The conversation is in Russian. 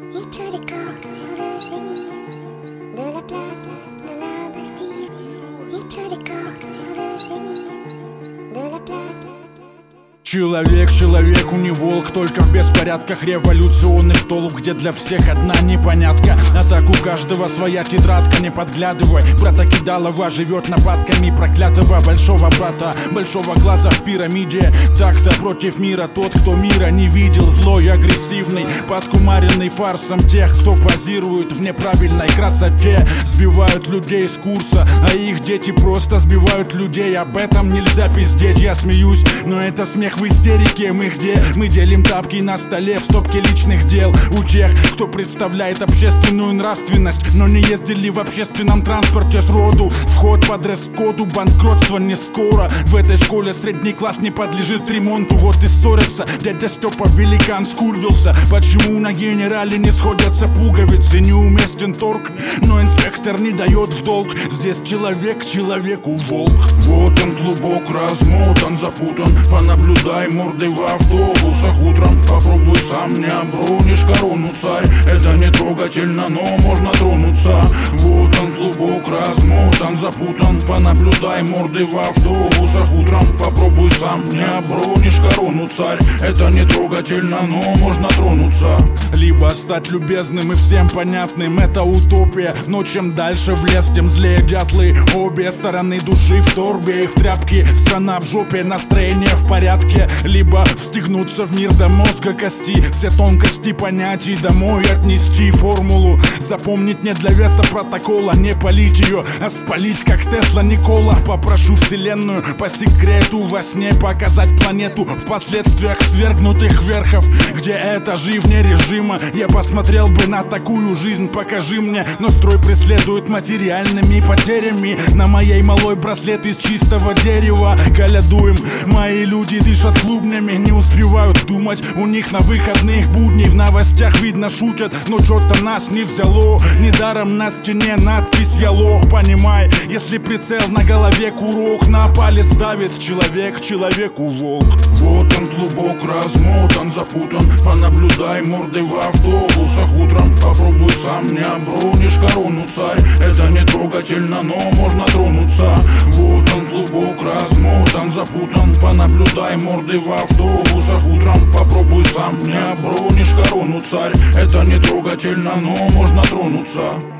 Il pleut des cordes sur le génie de la place de la Bastille. Il pleut des cordes sur le génie de la place. Человек, человеку не волк, только в беспорядках революционных толп, где для всех одна непонятка. А так у каждого своя тетрадка, не подглядывай. Брата Кидалова живет нападками проклятого большого брата, большого глаза в пирамиде. Так-то против мира тот, кто мира не видел. Злой, агрессивный, подкумаренный фарсом тех, кто позирует в неправильной красоте. Сбивают людей с курса, а их дети просто сбивают людей. Об этом нельзя пиздеть, я смеюсь, но это смех в истерике. Мы где? Мы делим тапки на столе в стопке личных дел у тех, кто представляет общественную нравственность, но не ездили в общественном транспорте сроду. Вход по дресс-коду, банкротство не скоро. В этой школе средний класс не подлежит ремонту. Вот и ссорятся, дядя Степа великан скурвился. Почему на генерале не сходятся пуговицы? Неуместен торг, но инспектор не дает в долг. Здесь человек человеку волк. Вот он клубок размотан, запутан. Понаблюдай мордой в автобусах утром. Попробуй сам, не обронишь корону, царь. Это не трогательно, но можно тронуться. Вот он клубок размотан, запутан. Понаблюдай мордой в автобусах утром. Попробуй сам, не обронишь корону, царь. Это не трогательно, но можно тронуться. Либо стать любезным и всем понятным — это утопия. Но чем дальше в лес, тем злее дятлы. Обе стороны души в торбе и в тряпке. Страна в жопе, настроение в порядке. Либо встегнуться в мир до мозга кости, все тонкости понятий домой отнести. Формулу запомнить не для веса протокола, не полить ее, а спалить как Тесла Никола. Попрошу вселенную по секрету во сне показать планету в последствиях свергнутых верхов, где этажи вне режима. Я посмотрел бы на такую жизнь, покажи мне. Но строй преследует материальными потерями. На моей малой браслет из чистого дерева. Колядуем, мои люди дышат клубнями, не успевают думать. У них на выходных будней в новостях видно шутят, но что-то нас не взяло. Недаром на стене надпись «Я лох». Понимай, если прицел на голове курок, на палец давит человек человеку волк. Вот он клубок размотан, запутан. Понаблюдай мордой в автобусах утром. Попробуй сам, не обронишь корону, царь. Это не трогательно, но можно тронуться. Вот он клубок размотан, запутан. Понаблюдай мордой в автобусах утром. Попробуй сам, не обронишь корону, царь. Это не трогательно, но можно тронуться.